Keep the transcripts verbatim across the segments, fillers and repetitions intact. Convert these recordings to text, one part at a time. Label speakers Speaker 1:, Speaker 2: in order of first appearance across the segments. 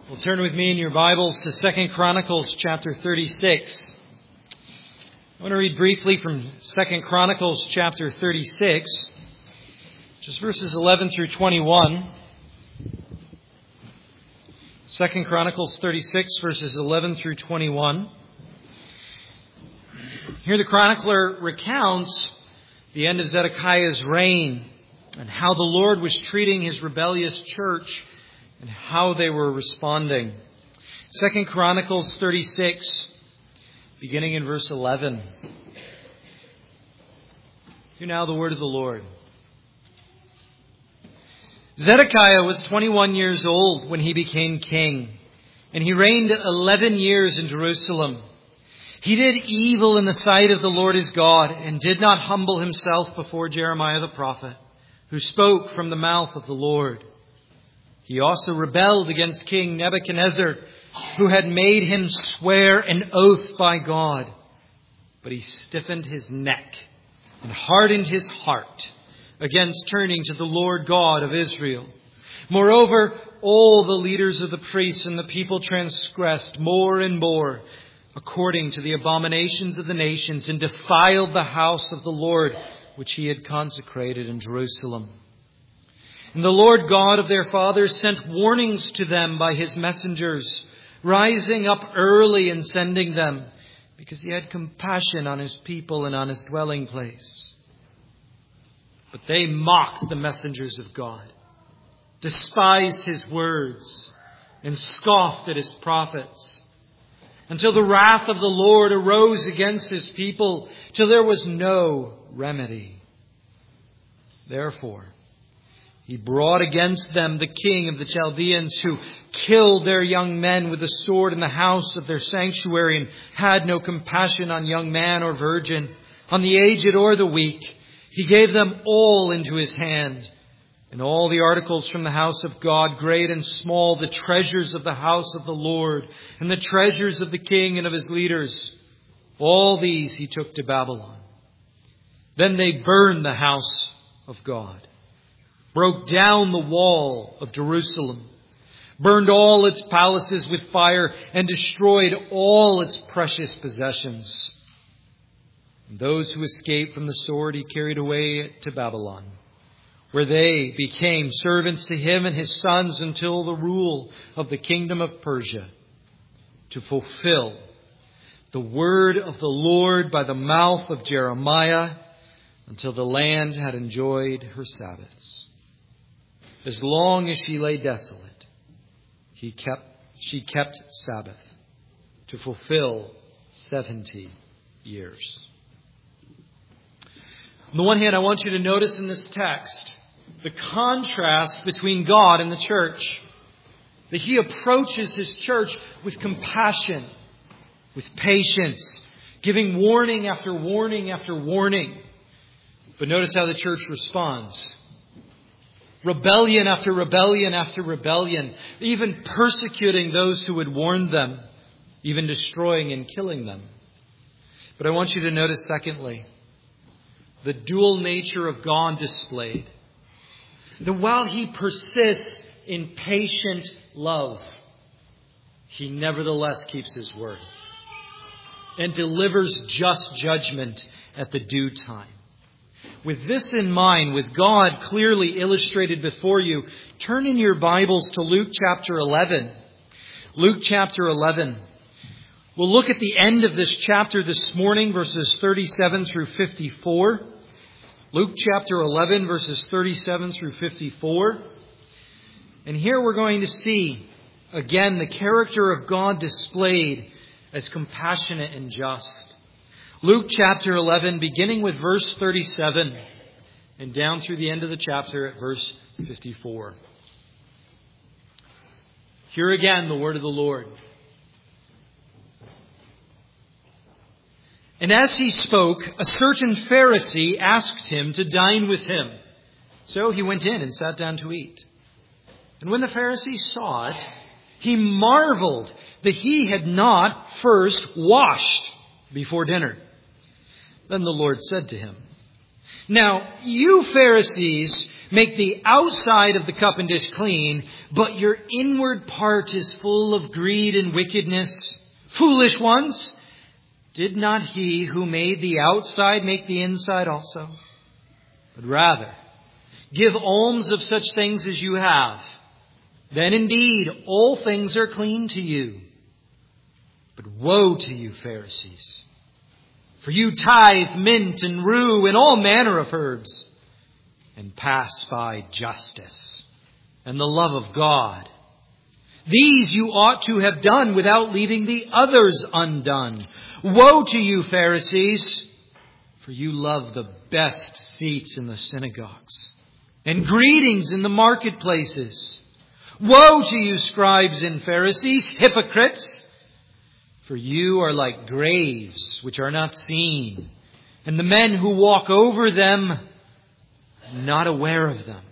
Speaker 1: Well, turn with me in your Bibles to Second Chronicles chapter thirty-six. I want to read briefly from Second Chronicles chapter thirty-six, just verses eleven through twenty-one. Second Chronicles thirty-six, verses eleven through twenty-one. Here the chronicler recounts the end of Zedekiah's reign and how the Lord was treating his rebellious church and how they were responding. Second Chronicles thirty-six, beginning in verse eleven. Hear now the word of the Lord. Zedekiah was twenty-one years old when he became king, and he reigned eleven years in Jerusalem. He did evil in the sight of the Lord his God, and did not humble himself before Jeremiah the prophet, who spoke from the mouth of the Lord. He also rebelled against King Nebuchadnezzar, who had made him swear an oath by God. But he stiffened his neck and hardened his heart against turning to the Lord God of Israel. Moreover, all the leaders of the priests and the people transgressed more and more according to the abominations of the nations, and defiled the house of the Lord, which he had consecrated in Jerusalem. And the Lord God of their fathers sent warnings to them by his messengers, rising up early and sending them, because he had compassion on his people and on his dwelling place. But they mocked the messengers of God, despised his words, and scoffed at his prophets, until the wrath of the Lord arose against his people, till there was no remedy. Therefore, he brought against them the king of the Chaldeans, who killed their young men with the sword in the house of their sanctuary, and had no compassion on young man or virgin, on the aged or the weak. He gave them all into his hand, and all the articles from the house of God, great and small, the treasures of the house of the Lord, and the treasures of the king and of his leaders. All these he took to Babylon. Then they burned the house of God, broke down the wall of Jerusalem, burned all its palaces with fire, and destroyed all its precious possessions. And those who escaped from the sword he carried away to Babylon, where they became servants to him and his sons until the rule of the kingdom of Persia, to fulfill the word of the Lord by the mouth of Jeremiah, until the land had enjoyed her Sabbaths. As long as she lay desolate, he kept, she kept Sabbath to fulfill seventy years. On the one hand, I want you to notice in this text the contrast between God and the church. That he approaches his church with compassion, with patience, giving warning after warning after warning. But notice how the church responds. Rebellion after rebellion after rebellion, even persecuting those who had warned them, even destroying and killing them. But I want you to notice, secondly, the dual nature of God displayed. That while he persists in patient love, he nevertheless keeps his word and delivers just judgment at the due time. With this in mind, with God clearly illustrated before you, turn in your Bibles to Luke chapter eleven. Luke chapter eleven. We'll look at the end of this chapter this morning, verses thirty-seven through fifty-four. Luke chapter eleven, verses thirty-seven through fifty-four. And here we're going to see, again, the character of God displayed as compassionate and just. Luke chapter eleven, beginning with verse thirty-seven and down through the end of the chapter at verse fifty-four. Hear again the word of the Lord. And as he spoke, a certain Pharisee asked him to dine with him. So he went in and sat down to eat. And when the Pharisee saw it, he marveled that he had not first washed before dinner. Then the Lord said to him, Now you Pharisees make the outside of the cup and dish clean, but your inward part is full of greed and wickedness. Foolish ones, did not he who made the outside make the inside also? But rather, give alms of such things as you have. Then indeed all things are clean to you. But woe to you, Pharisees! For you tithe mint and rue and all manner of herbs, and pass by justice and the love of God. These you ought to have done without leaving the others undone. Woe to you, Pharisees! For you love the best seats in the synagogues and greetings in the marketplaces. Woe to you, scribes and Pharisees, hypocrites! For you are like graves which are not seen, and the men who walk over them not aware of them.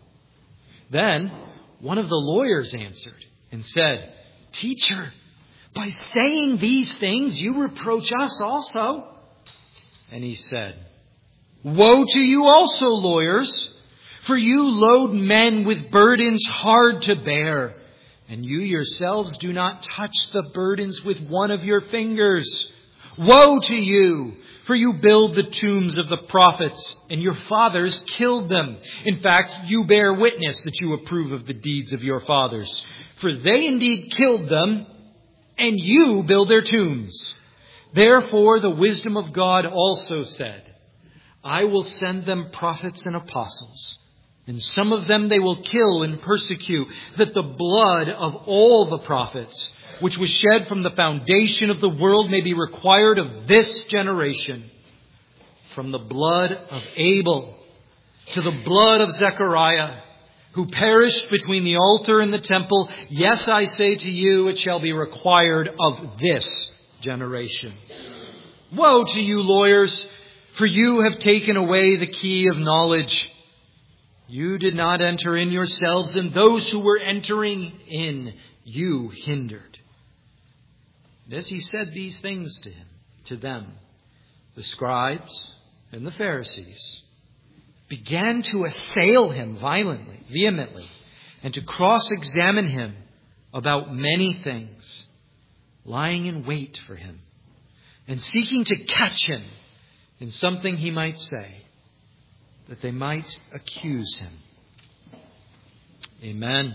Speaker 1: Then one of the lawyers answered and said, Teacher, by saying these things you reproach us also. And he said, Woe to you also, lawyers, for you load men with burdens hard to bear, and you yourselves do not touch the burdens with one of your fingers. Woe to you, for you build the tombs of the prophets, and your fathers killed them. In fact, you bear witness that you approve of the deeds of your fathers. For they indeed killed them, and you build their tombs. Therefore the wisdom of God also said, I will send them prophets and apostles, and some of them they will kill and persecute, that the blood of all the prophets, which was shed from the foundation of the world, may be required of this generation. From the blood of Abel to the blood of Zechariah, who perished between the altar and the temple, yes, I say to you, it shall be required of this generation. Woe to you, lawyers, for you have taken away the key of knowledge. You did not enter in yourselves, and those who were entering in you hindered. And as he said these things to him, to them, the scribes and the Pharisees began to assail him violently, vehemently, and to cross-examine him about many things, lying in wait for him and seeking to catch him in something he might say, that they might accuse him. Amen.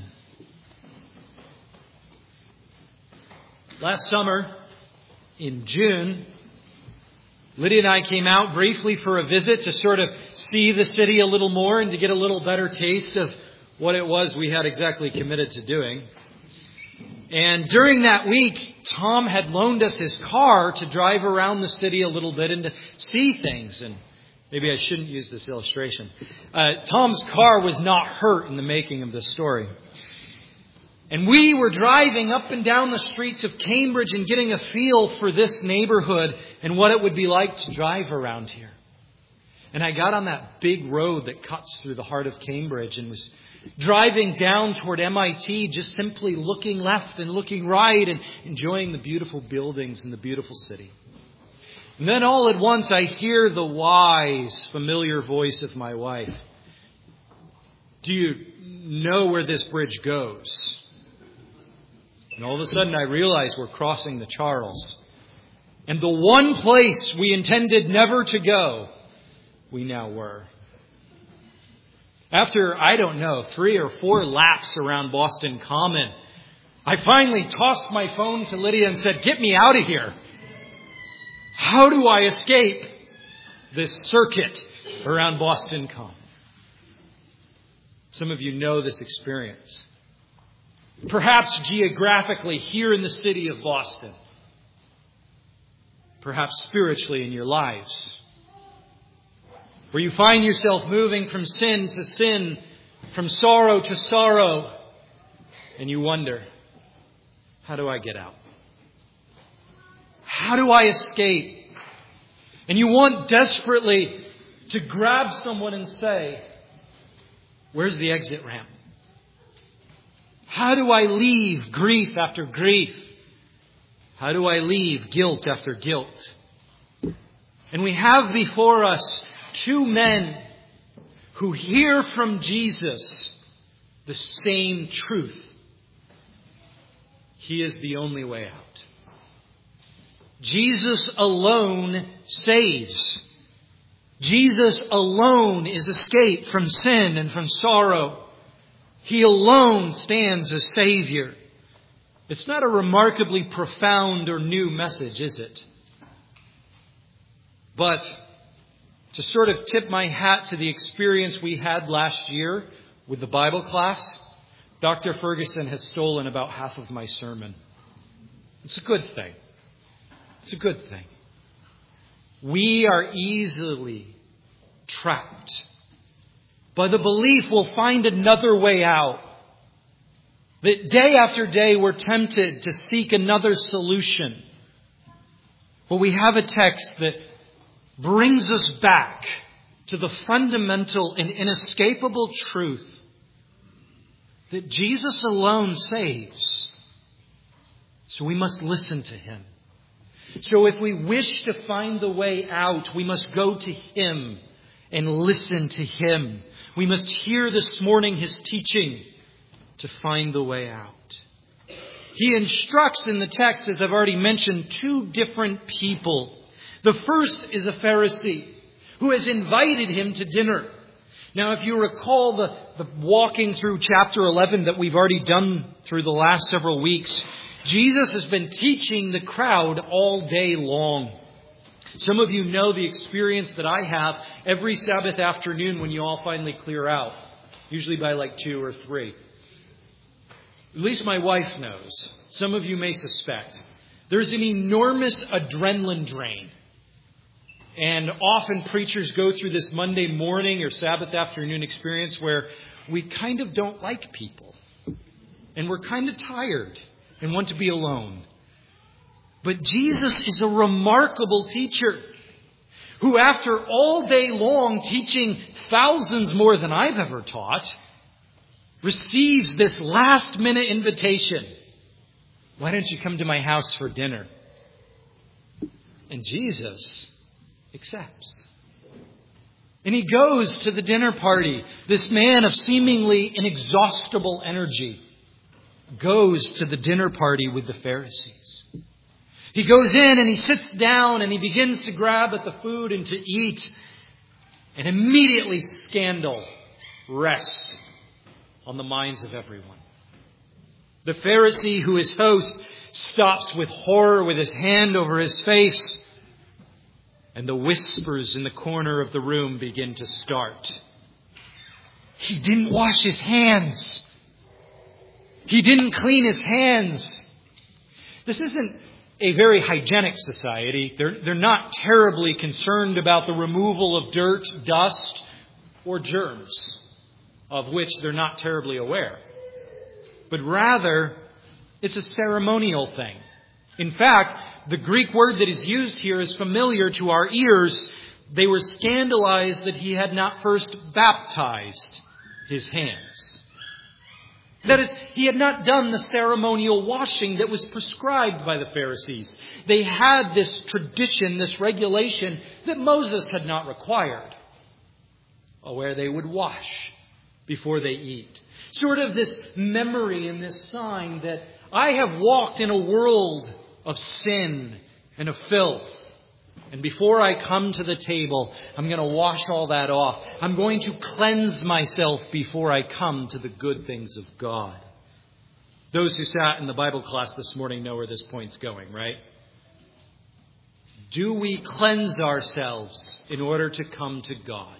Speaker 1: Last summer, in June, Lydia and I came out briefly for a visit to sort of see the city a little more and to get a little better taste of what it was we had exactly committed to doing. And during that week, Tom had loaned us his car to drive around the city a little bit and to see things. And maybe I shouldn't use this illustration. Uh, Tom's car was not hurt in the making of this story. And we were driving up and down the streets of Cambridge and getting a feel for this neighborhood and what it would be like to drive around here. And I got on that big road that cuts through the heart of Cambridge and was driving down toward M I T, just simply looking left and looking right and enjoying the beautiful buildings and the beautiful city. And then all at once I hear the wise, familiar voice of my wife. Do you know where this bridge goes? And all of a sudden I realize we're crossing the Charles. And the one place we intended never to go, we now were. After, I don't know, three or four laps around Boston Common, I finally tossed my phone to Lydia and said, get me out of here. How do I escape this circuit around Boston Common? Some of you know this experience. Perhaps geographically here in the city of Boston. Perhaps spiritually in your lives. Where you find yourself moving from sin to sin, from sorrow to sorrow. And you wonder, how do I get out? How do I escape? And you want desperately to grab someone and say, where's the exit ramp? How do I leave grief after grief? How do I leave guilt after guilt? And we have before us two men who hear from Jesus the same truth. He is the only way out. Jesus alone saves. Jesus alone is escape from sin and from sorrow. He alone stands as Savior. It's not a remarkably profound or new message, is it? But to sort of tip my hat to the experience we had last year with the Bible class, Doctor Ferguson has stolen about half of my sermon. It's a good thing. It's a good thing. We are easily trapped by the belief we'll find another way out. That day after day we're tempted to seek another solution. But we have a text that brings us back to the fundamental and inescapable truth that Jesus alone saves. So we must listen to Him. So if we wish to find the way out, we must go to Him and listen to Him. We must hear this morning His teaching to find the way out. He instructs in the text, as I've already mentioned, two different people. The first is a Pharisee who has invited Him to dinner. Now, if you recall the, the walking through chapter eleven that we've already done through the last several weeks, Jesus has been teaching the crowd all day long. Some of you know the experience that I have every Sabbath afternoon when you all finally clear out, usually by like two or three. At least my wife knows. Some of you may suspect. There's an enormous adrenaline drain. And often preachers go through this Monday morning or Sabbath afternoon experience where we kind of don't like people. And we're kind of tired and want to be alone. But Jesus is a remarkable teacher who, after all day long teaching thousands more than I've ever taught, receives this last minute invitation. Why don't you come to my house for dinner? And Jesus accepts. And he goes to the dinner party. This man of seemingly inexhaustible energy goes to the dinner party with the Pharisees. He goes in and he sits down and he begins to grab at the food and to eat. And immediately scandal rests on the minds of everyone. The Pharisee, who is host, stops with horror with his hand over his face. And the whispers in the corner of the room begin to start. He didn't wash his hands. He didn't clean his hands. This isn't a very hygienic society. They're, they're not terribly concerned about the removal of dirt, dust, or germs, of which they're not terribly aware. But rather, it's a ceremonial thing. In fact, the Greek word that is used here is familiar to our ears. They were scandalized that he had not first baptized his hands. That is, he had not done the ceremonial washing that was prescribed by the Pharisees. They had this tradition, this regulation that Moses had not required, where they would wash before they eat. Sort of this memory and this sign that I have walked in a world of sin and of filth. And before I come to the table, I'm going to wash all that off. I'm going to cleanse myself before I come to the good things of God. Those who sat in the Bible class this morning know where this point's going, right? Do we cleanse ourselves in order to come to God?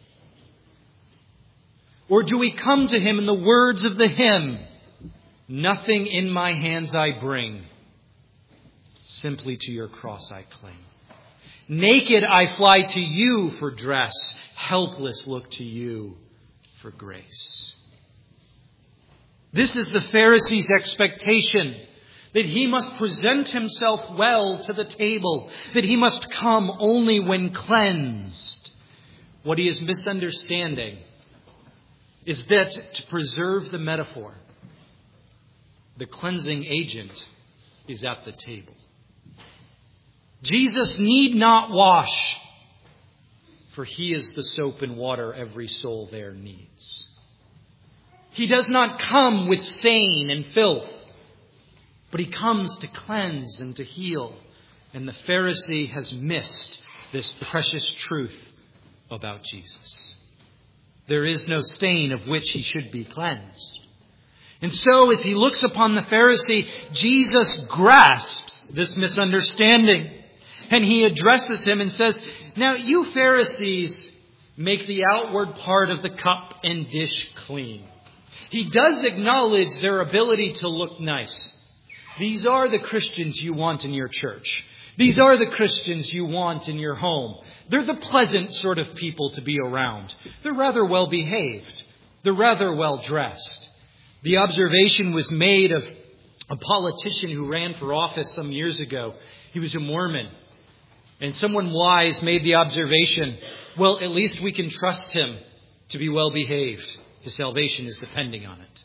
Speaker 1: Or do we come to Him in the words of the hymn, nothing in my hands I bring, simply to your cross I cling. Naked I fly to you for dress, helpless look to you for grace. This is the Pharisee's expectation, that he must present himself well to the table, that he must come only when cleansed. What he is misunderstanding is that to preserve the metaphor, the cleansing agent is at the table. Jesus need not wash, for He is the soap and water every soul there needs. He does not come with stain and filth, but He comes to cleanse and to heal. And the Pharisee has missed this precious truth about Jesus. There is no stain of which he should be cleansed. And so as he looks upon the Pharisee, Jesus grasps this misunderstanding. And He addresses him and says, "Now you Pharisees make the outward part of the cup and dish clean." He does acknowledge their ability to look nice. These are the Christians you want in your church. These are the Christians you want in your home. They're the pleasant sort of people to be around. They're rather well behaved. They're rather well dressed. The observation was made of a politician who ran for office some years ago. He was a Mormon. And someone wise made the observation, well, at least we can trust him to be well behaved. His salvation is depending on it.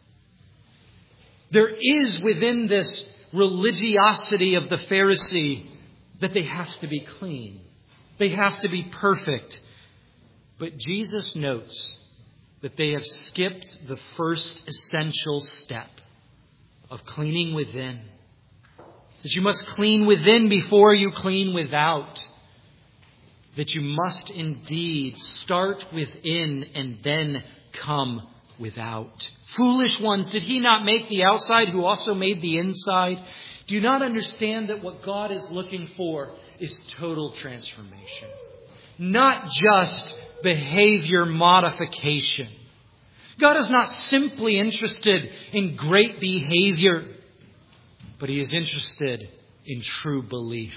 Speaker 1: There is within this religiosity of the Pharisee that they have to be clean. They have to be perfect. But Jesus notes that they have skipped the first essential step of cleaning within. That you must clean within before you clean without. That you must indeed start within and then come without. Foolish ones, did He not make the outside who also made the inside? Do you not understand that what God is looking for is total transformation? Not just behavior modification. God is not simply interested in great behavior, but He is interested in true belief.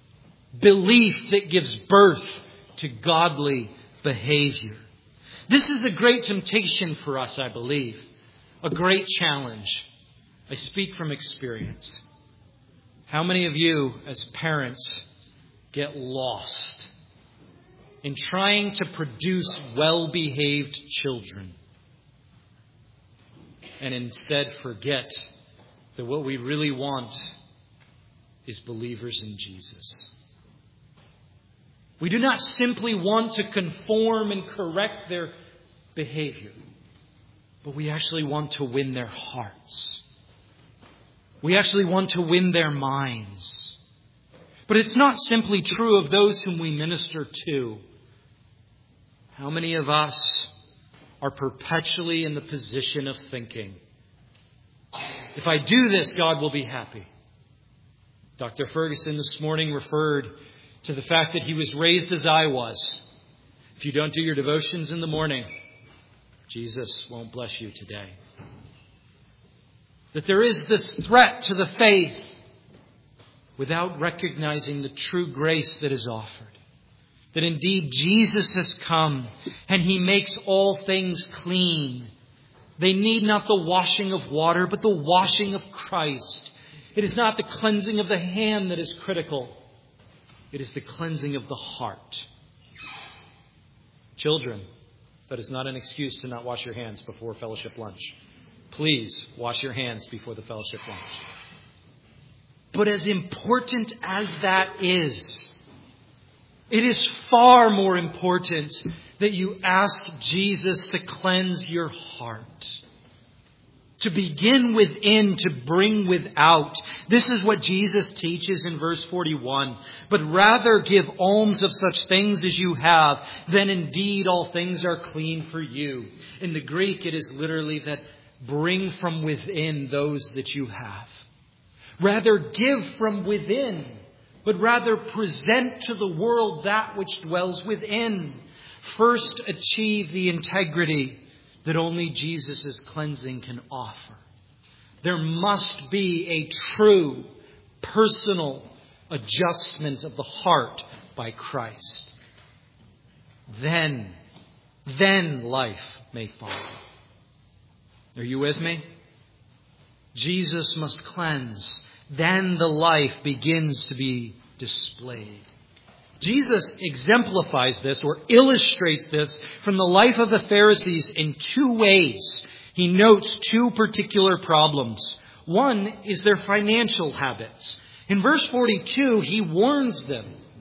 Speaker 1: Belief that gives birth to godly behavior. This is a great temptation for us, I believe. A great challenge. I speak from experience. How many of you as parents get lost in trying to produce well-behaved children and instead forget that what we really want is believers in Jesus? We do not simply want to conform and correct their behavior, but we actually want to win their hearts. We actually want to win their minds. But it's not simply true of those whom we minister to. How many of us are perpetually in the position of thinking, if I do this, God will be happy? Doctor Ferguson this morning referred to the fact that he was raised as I was. If you don't do your devotions in the morning, Jesus won't bless you today. That there is this threat to the faith without recognizing the true grace that is offered. That indeed Jesus has come and He makes all things clean. They need not the washing of water, but the washing of Christ. It is not the cleansing of the hand that is critical. It is the cleansing of the heart. Children, that is not an excuse to not wash your hands before fellowship lunch. Please wash your hands before the fellowship lunch. But as important as that is, it is far more important that you ask Jesus to cleanse your heart. To begin within, to bring without. This is what Jesus teaches in verse forty-one. But rather give alms of such things as you have, then indeed all things are clean for you. In the Greek, it is literally that bring from within those that you have. Rather give from within, but rather present to the world that which dwells within. First achieve the integrity that only Jesus' cleansing can offer. There must be a true, personal adjustment of the heart by Christ. Then, then life may follow. Are you with me? Jesus must cleanse. Then the life begins to be displayed. Jesus exemplifies this or illustrates this from the life of the Pharisees in two ways. He notes two particular problems. One is their financial habits. In verse forty-two, he warns them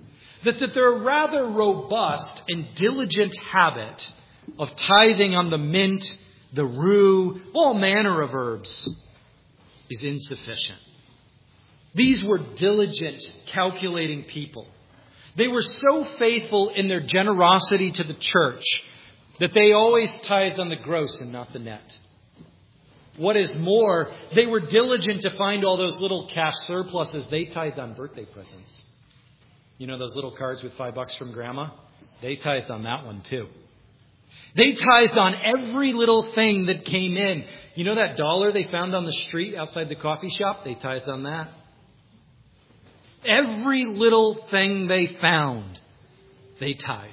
Speaker 1: that, that their rather robust and diligent habit of tithing on the mint, the rue, all manner of herbs is insufficient. These were diligent, calculating people. They were so faithful in their generosity to the church that they always tithed on the gross and not the net. What is more, they were diligent to find all those little cash surpluses. They tithed on birthday presents. You know those little cards with five bucks from grandma? They tithed on that one too. They tithed on every little thing that came in. You know that dollar they found on the street outside the coffee shop? They tithed on that. Every little thing they found, they tithed.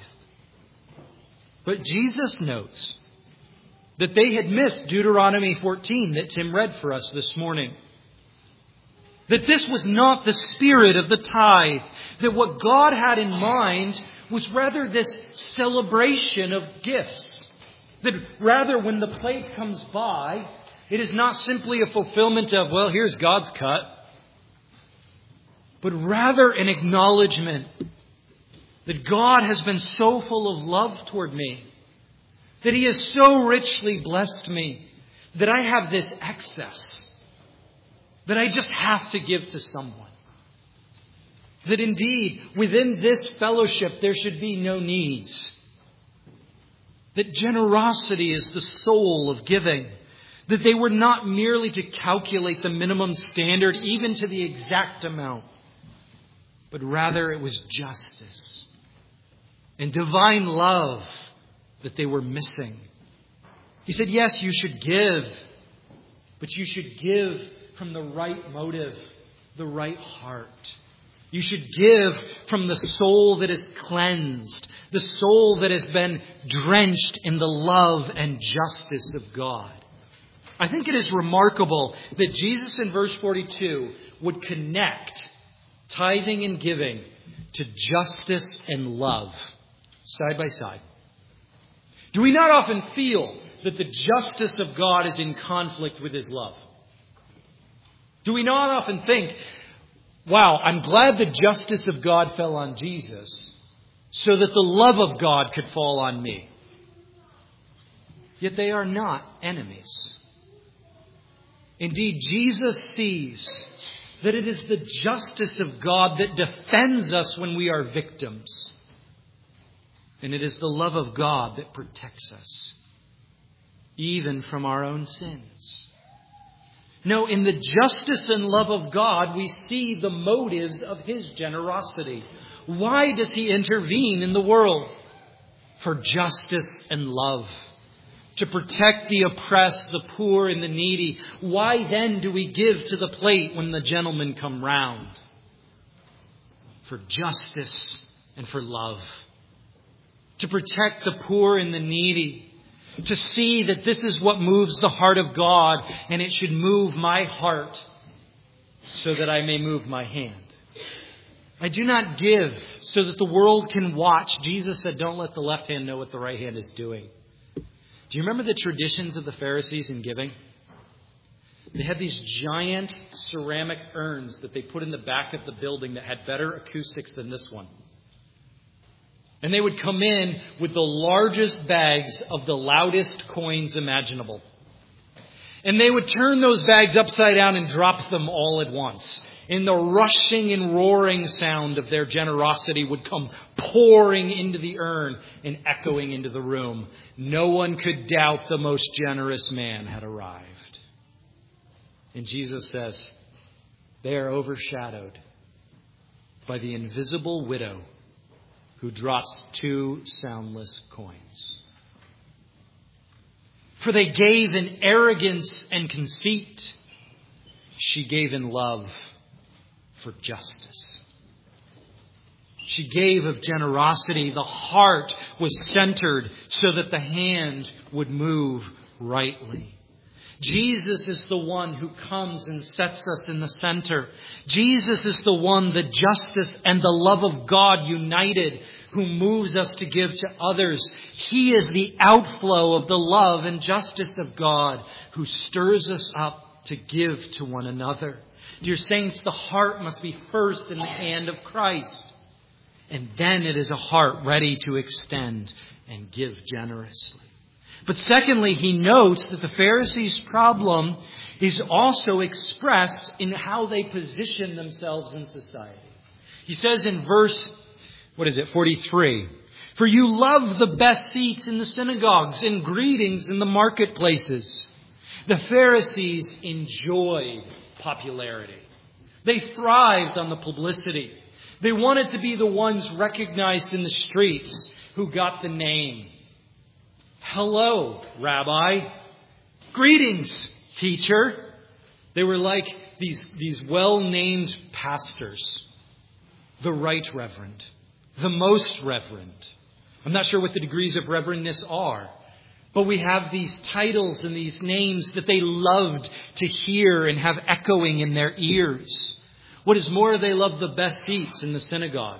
Speaker 1: But Jesus notes that they had missed Deuteronomy fourteen that Tim read for us this morning. That this was not the spirit of the tithe. That what God had in mind was rather this celebration of gifts. That rather when the plate comes by, it is not simply a fulfillment of, well, here's God's cut. But rather an acknowledgement that God has been so full of love toward me, that He has so richly blessed me, that I have this excess, that I just have to give to someone. That indeed, within this fellowship, there should be no needs. That generosity is the soul of giving. That they were not merely to calculate the minimum standard, even to the exact amount, but rather it was justice and divine love that they were missing. He said, yes, you should give, but you should give from the right motive, the right heart. You should give from the soul that is cleansed, the soul that has been drenched in the love and justice of God. I think it is remarkable that Jesus in verse forty-two would connect tithing and giving to justice and love side by side. Do we not often feel that the justice of God is in conflict with His love? Do we not often think, wow, I'm glad the justice of God fell on Jesus so that the love of God could fall on me? Yet they are not enemies. Indeed, Jesus sees that it is the justice of God that defends us when we are victims. And it is the love of God that protects us, even from our own sins. No, in the justice and love of God, we see the motives of His generosity. Why does He intervene in the world? For justice and love. To protect the oppressed, the poor, and the needy. Why then do we give to the plate when the gentlemen come round? For justice and for love. To protect the poor and the needy. To see that this is what moves the heart of God, and it should move my heart so that I may move my hand. I do not give so that the world can watch. Jesus said, don't let the left hand know what the right hand is doing. Do you remember the traditions of the Pharisees in giving? They had these giant ceramic urns that they put in the back of the building that had better acoustics than this one. And they would come in with the largest bags of the loudest coins imaginable. And they would turn those bags upside down and drop them all at once. And the rushing and roaring sound of their generosity would come pouring into the urn and echoing into the room. No one could doubt the most generous man had arrived. And Jesus says, they are overshadowed by the invisible widow who drops two soundless coins. For they gave in arrogance and conceit. She gave in love for justice. She gave of generosity. The heart was centered so that the hand would move rightly. Jesus is the one who comes and sets us in the center. Jesus is the one, the justice and the love of God united, who moves us to give to others. He is the outflow of the love and justice of God, who stirs us up to give to one another. Dear saints, the heart must be first in the hand of Christ. And then it is a heart ready to extend and give generously. But secondly, he notes that the Pharisees' problem is also expressed in how they position themselves in society. He says in verse, what is it, forty-three, "For you love the best seats in the synagogues and greetings in the marketplaces." The Pharisees enjoyed popularity. They thrived on the publicity. They wanted to be the ones recognized in the streets who got the name. "Hello, Rabbi." "Greetings, teacher." They were like these, these well-named pastors. The Right Reverend. The Most Reverend. I'm not sure what the degrees of reverendness are. But we have these titles and these names that they loved to hear and have echoing in their ears. What is more, they loved the best seats in the synagogue.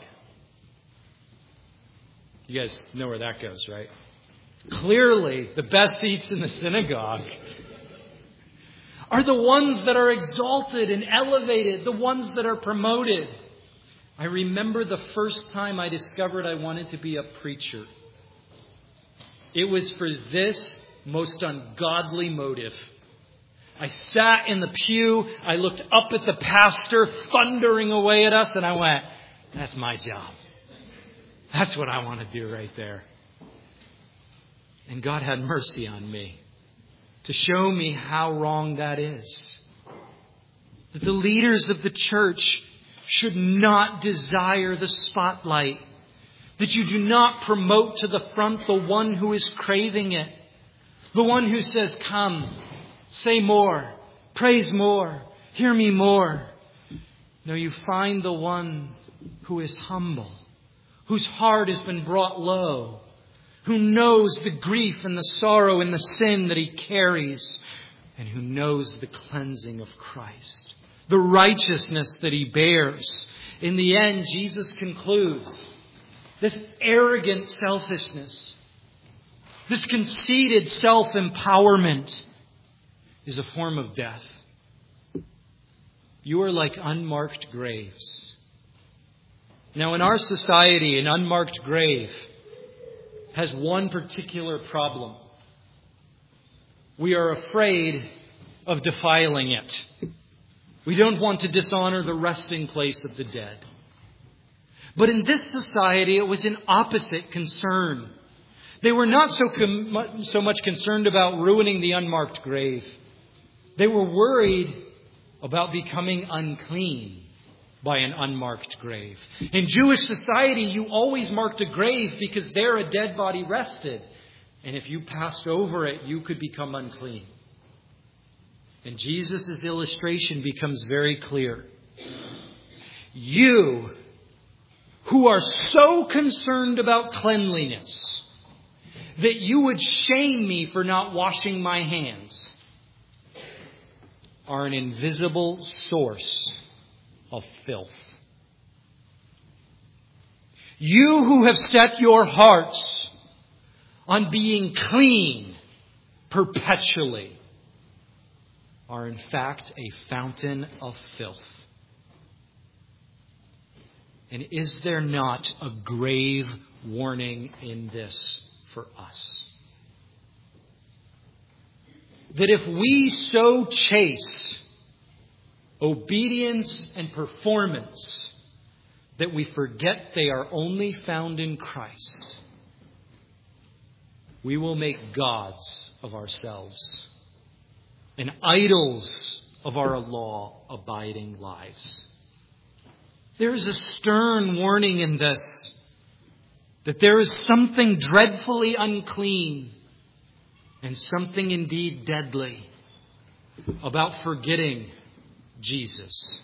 Speaker 1: You guys know where that goes, right? Clearly, the best seats in the synagogue are the ones that are exalted and elevated, the ones that are promoted. I remember the first time I discovered I wanted to be a preacher. It was for this most ungodly motive. I sat in the pew, I looked up at the pastor thundering away at us, and I went, that's my job. That's what I want to do right there. And God had mercy on me to show me how wrong that is. That the leaders of the church should not desire the spotlight. That you do not promote to the front the one who is craving it. The one who says, "Come, say more, praise more, hear me more." No, you find the one who is humble, whose heart has been brought low, who knows the grief and the sorrow and the sin that he carries, and who knows the cleansing of Christ, the righteousness that he bears. In the end, Jesus concludes, this arrogant selfishness, this conceited self-empowerment is a form of death. You are like unmarked graves. Now, in our society, an unmarked grave has one particular problem. We are afraid of defiling it. We don't want to dishonor the resting place of the dead. But in this society, it was an opposite concern. They were not so, com- so much concerned about ruining the unmarked grave. They were worried about becoming unclean by an unmarked grave. In Jewish society, you always marked a grave because there a dead body rested. And if you passed over it, you could become unclean. And Jesus' illustration becomes very clear. You who are so concerned about cleanliness that you would shame me for not washing my hands are an invisible source of filth. You who have set your hearts on being clean perpetually are in fact a fountain of filth. And is there not a grave warning in this for us? That if we so chase obedience and performance that we forget they are only found in Christ, we will make gods of ourselves and idols of our law-abiding lives. There is a stern warning in this, that there is something dreadfully unclean and something indeed deadly about forgetting Jesus.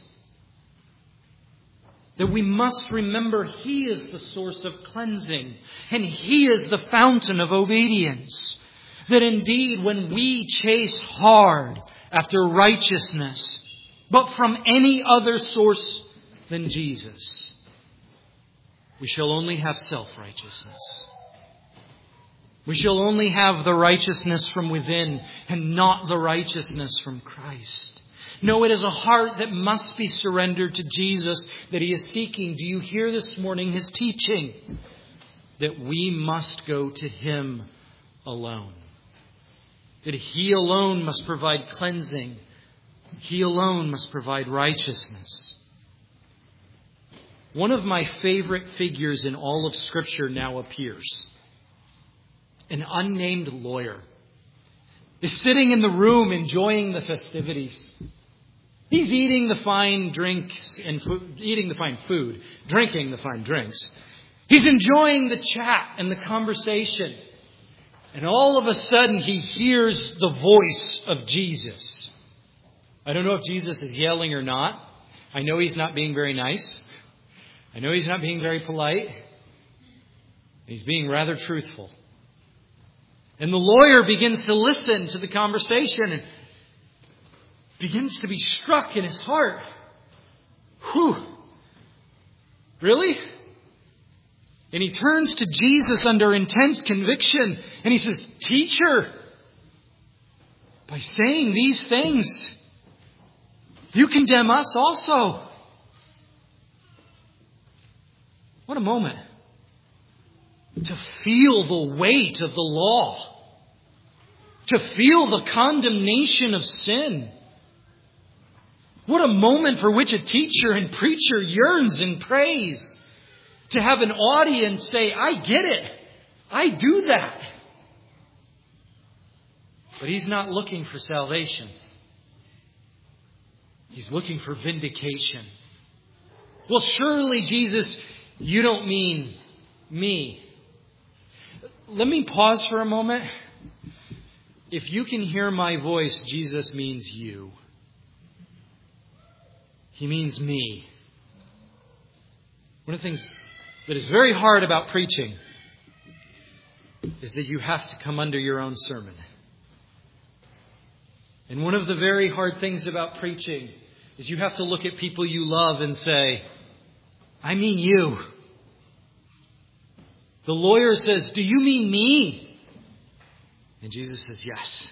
Speaker 1: That we must remember He is the source of cleansing and He is the fountain of obedience. That indeed when we chase hard after righteousness, but from any other source than Jesus, we shall only have self-righteousness. We shall only have the righteousness from within and not the righteousness from Christ. No, it is a heart that must be surrendered to Jesus that he is seeking. Do you hear this morning his teaching? That we must go to him alone. That he alone must provide cleansing. He alone must provide righteousness. One of my favorite figures in all of Scripture now appears. An unnamed lawyer is sitting in the room enjoying the festivities. He's eating the fine drinks and food, eating the fine food, drinking the fine drinks. He's enjoying the chat and the conversation. And all of a sudden he hears the voice of Jesus. I don't know if Jesus is yelling or not. I know he's not being very nice. I know he's not being very polite. He's being rather truthful. And the lawyer begins to listen to the conversation and begins to be struck in his heart. Whew. Really? And he turns to Jesus under intense conviction and he says, "Teacher, by saying these things, you condemn us also." What a moment to feel the weight of the law, to feel the condemnation of sin. What a moment for which a teacher and preacher yearns and prays. To have an audience say, "I get it. I do that." But he's not looking for salvation. He's looking for vindication. Well, surely, Jesus, you don't mean me. Let me pause for a moment. If you can hear my voice, Jesus means you. He means me. One of the things that is very hard about preaching is that you have to come under your own sermon. And one of the very hard things about preaching is you have to look at people you love and say, "I mean you." The lawyer says, "Do you mean me?" And Jesus says, "Yes.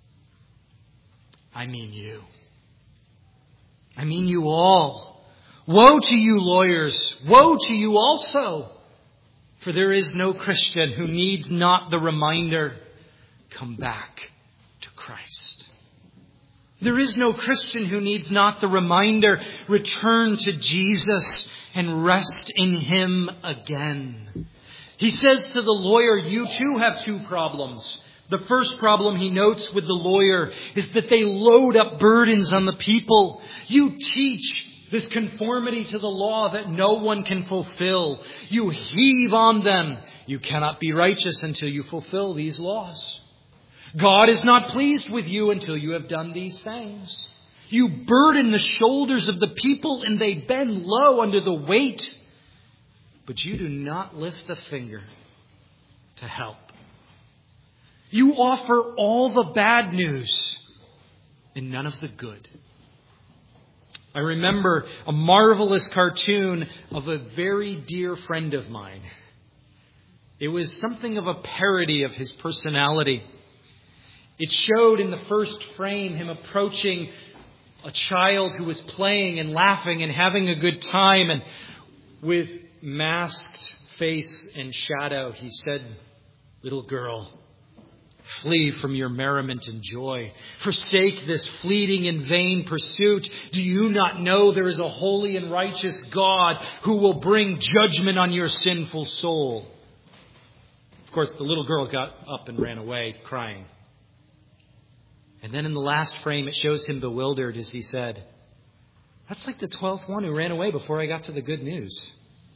Speaker 1: I mean you. I mean you all. Woe to you, lawyers. Woe to you also. For there is no Christian who needs not the reminder, come back to Christ. There is no Christian who needs not the reminder, return to Jesus and rest in him again." He says to the lawyer, you too have two problems. The first problem he notes with the lawyer is that they load up burdens on the people. You teach this conformity to the law that no one can fulfill. You heave on them. You cannot be righteous until you fulfill these laws. God is not pleased with you until you have done these things. You burden the shoulders of the people and they bend low under the weight. But you do not lift a finger to help. You offer all the bad news and none of the good. I remember a marvelous cartoon of a very dear friend of mine. It was something of a parody of his personality. It showed in the first frame him approaching a child who was playing and laughing and having a good time. And with masked face and shadow, he said, "Little girl, flee from your merriment and joy. Forsake this fleeting and vain pursuit. Do you not know there is a holy and righteous God who will bring judgment on your sinful soul?" Of course, the little girl got up and ran away crying. And then in the last frame, it shows him bewildered as he said, "That's like the twelfth one who ran away before I got to the good news."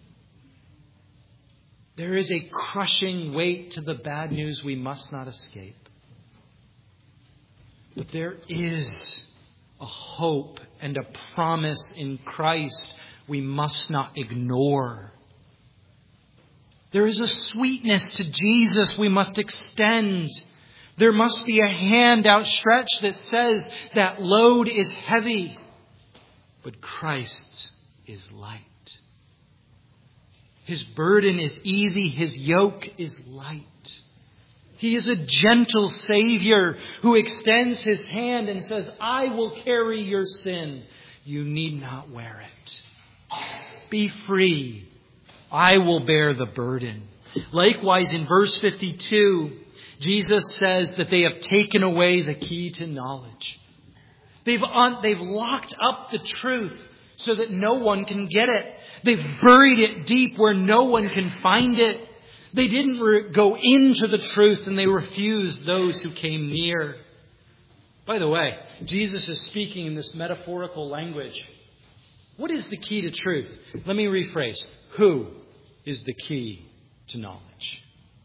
Speaker 1: There is a crushing weight to the bad news we must not escape. But there is a hope and a promise in Christ we must not ignore. There is a sweetness to Jesus we must extend. There must be a hand outstretched that says that load is heavy, but Christ's is light. His burden is easy. His yoke is light. He is a gentle Savior who extends His hand and says, I will carry your sin. You need not wear it. Be free. I will bear the burden. Likewise, in verse fifty-two, Jesus says that they have taken away the key to knowledge. They've, un- they've locked up the truth so that no one can get it. They've buried it deep where no one can find it. They didn't re- go into the truth, and they refused those who came near. By the way, Jesus is speaking in this metaphorical language. What is the key to truth? Let me rephrase. Who is the key to knowledge?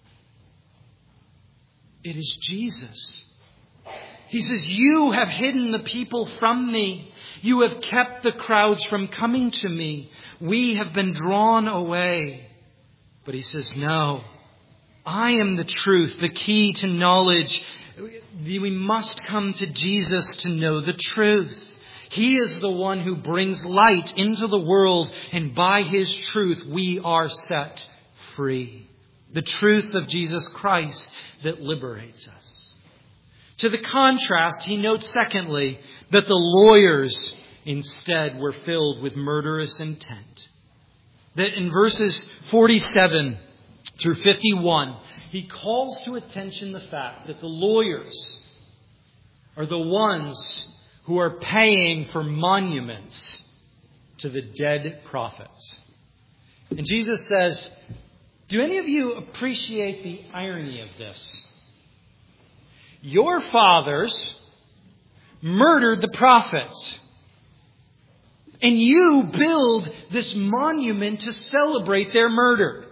Speaker 1: It is Jesus. He says, you have hidden the people from me. You have kept the crowds from coming to me. We have been drawn away. But He says, no, I am the truth, the key to knowledge. We must come to Jesus to know the truth. He is the one who brings light into the world, and by His truth we are set free. The truth of Jesus Christ that liberates us. To the contrast, he notes secondly that the lawyers instead were filled with murderous intent. That in verses forty-seven through fifty-one, he calls to attention the fact that the lawyers are the ones who are paying for monuments to the dead prophets. And Jesus says, do any of you appreciate the irony of this? Your fathers murdered the prophets. And you build this monument to celebrate their murder.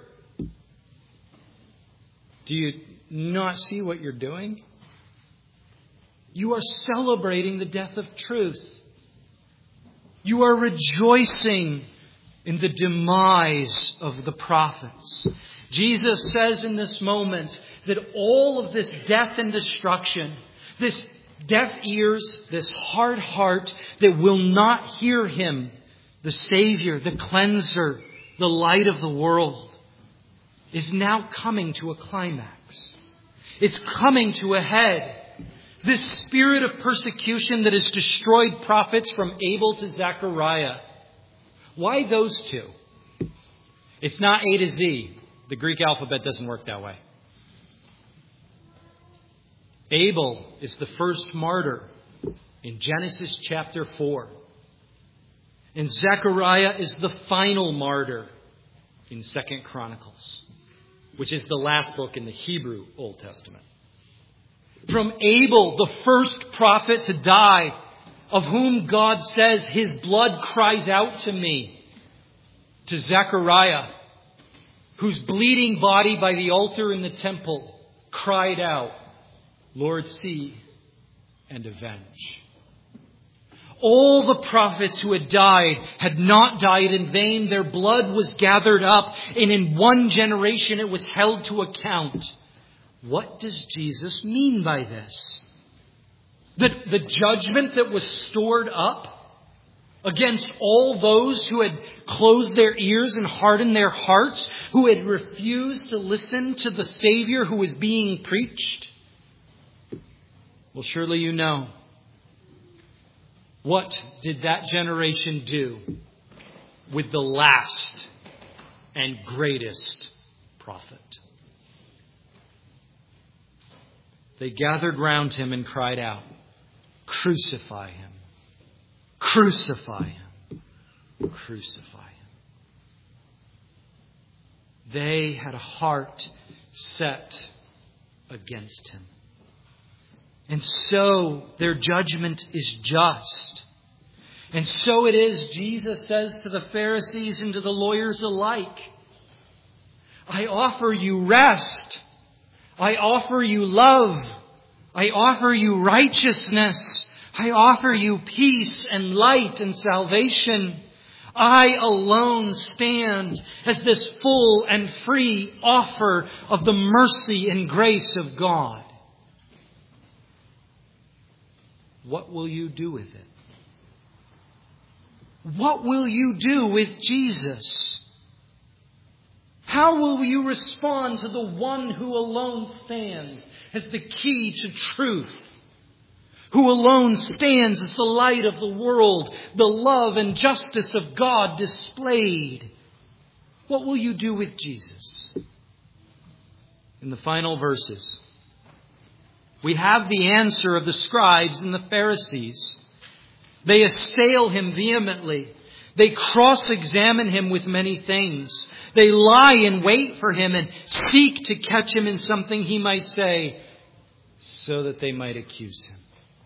Speaker 1: Do you not see what you're doing? You are celebrating the death of truth. You are rejoicing in the demise of the prophets. Jesus says in this moment that all of this death and destruction, this deaf ears, this hard heart that will not hear Him, the Savior, the cleanser, the light of the world, is now coming to a climax. It's coming to a head. This spirit of persecution that has destroyed prophets from Abel to Zechariah. Why those two? It's not A to Z. The Greek alphabet doesn't work that way. Abel is the first martyr in Genesis chapter four. And Zechariah is the final martyr in Second Chronicles, which is the last book in the Hebrew Old Testament. From Abel, the first prophet to die, of whom God says, his blood cries out to me, to Zechariah, whose bleeding body by the altar in the temple cried out, Lord, see and avenge. All the prophets who had died had not died in vain. Their blood was gathered up, and in one generation it was held to account. What does Jesus mean by this? That the judgment that was stored up against all those who had closed their ears and hardened their hearts, who had refused to listen to the Savior who was being preached? Well, surely you know. What did that generation do with the last and greatest prophet? They gathered round him and cried out, crucify him, crucify him, crucify him. They had a heart set against him. And so their judgment is just. And so it is, Jesus says to the Pharisees and to the lawyers alike, I offer you rest. I offer you love. I offer you righteousness. I offer you peace and light and salvation. I alone stand as this full and free offer of the mercy and grace of God. What will you do with it? What will you do with Jesus? How will you respond to the one who alone stands as the key to truth, who alone stands as the light of the world, the love and justice of God displayed. What will you do with Jesus? In the final verses, we have the answer of the scribes and the Pharisees. They assail him vehemently. They cross-examine him with many things. They lie in wait for him and seek to catch him in something he might say so that they might accuse him.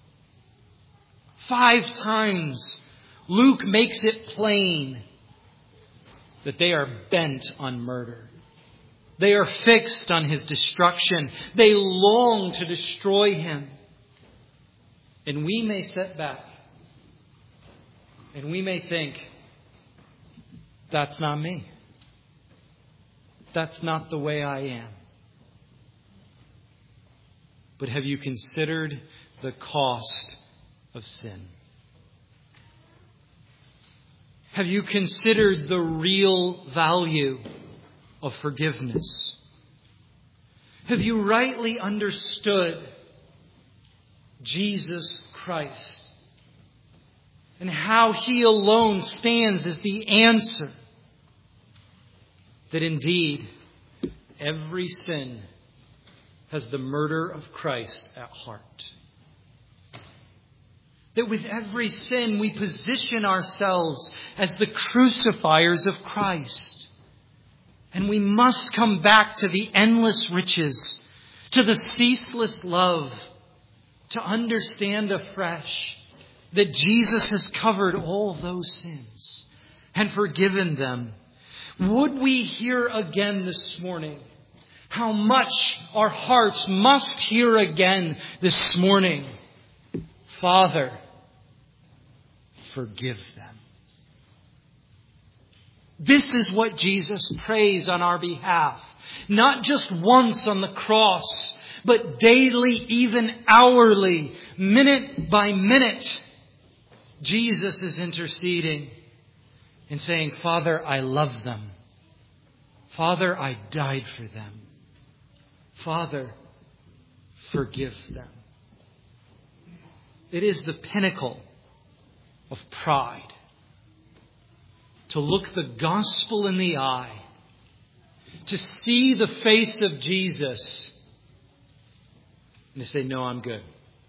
Speaker 1: Five times Luke makes it plain that they are bent on murder. They are fixed on his destruction. They long to destroy him. And we may sit back and we may think, that's not me. That's not the way I am. But have you considered the cost of sin? Have you considered the real value of forgiveness? Have you rightly understood Jesus Christ and how He alone stands as the answer? That indeed every sin has the murder of Christ at heart. That with every sin we position ourselves as the crucifiers of Christ. And we must come back to the endless riches, to the ceaseless love, to understand afresh that Jesus has covered all those sins and forgiven them. Would we hear again this morning how much our hearts must hear again this morning? Father, forgive them. This is what Jesus prays on our behalf. Not just once on the cross, but daily, even hourly, minute by minute. Jesus is interceding and saying, Father, I love them. Father, I died for them. Father, forgive them. It is the pinnacle of pride to look the gospel in the eye, to see the face of Jesus and to say, no, I'm good.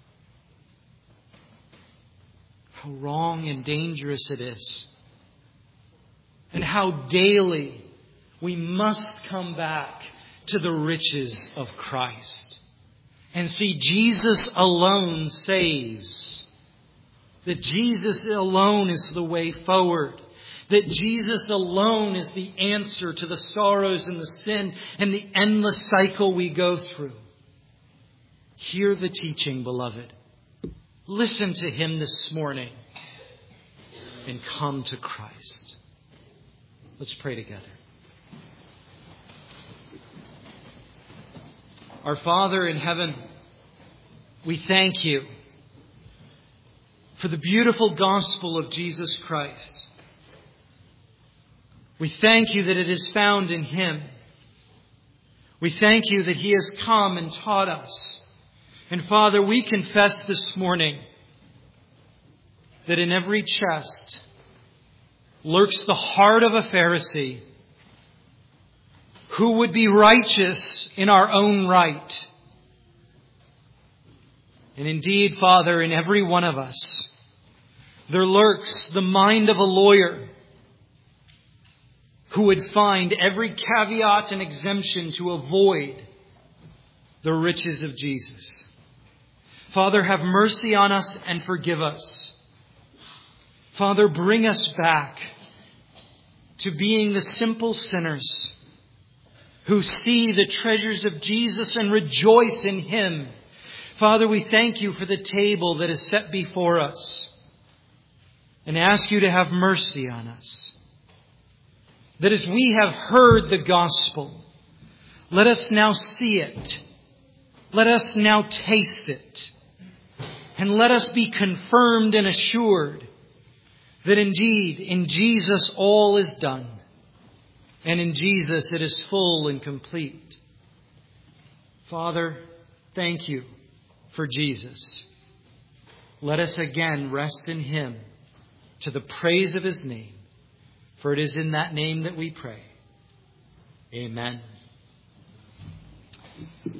Speaker 1: How wrong and dangerous it is. And how daily we must come back to the riches of Christ and see Jesus alone saves. That Jesus alone is the way forward. That Jesus alone is the answer to the sorrows and the sin and the endless cycle we go through. Hear the teaching, beloved. Listen to Him this morning and come to Christ. Let's pray together. Our Father in heaven, we thank You for the beautiful gospel of Jesus Christ. We thank You that it is found in Him. We thank You that He has come and taught us. And Father, we confess this morning that in every chest lurks the heart of a Pharisee who would be righteous in our own right. And indeed, Father, in every one of us, there lurks the mind of a lawyer who would find every caveat and exemption to avoid the riches of Jesus. Father, have mercy on us and forgive us. Father, bring us back to being the simple sinners who see the treasures of Jesus and rejoice in Him. Father, we thank You for the table that is set before us and ask You to have mercy on us. That as we have heard the gospel, let us now see it. Let us now taste it. And let us be confirmed and assured that indeed in Jesus all is done. And in Jesus it is full and complete. Father, thank you for Jesus. Let us again rest in Him to the praise of His name. For it is in that name that we pray. Amen.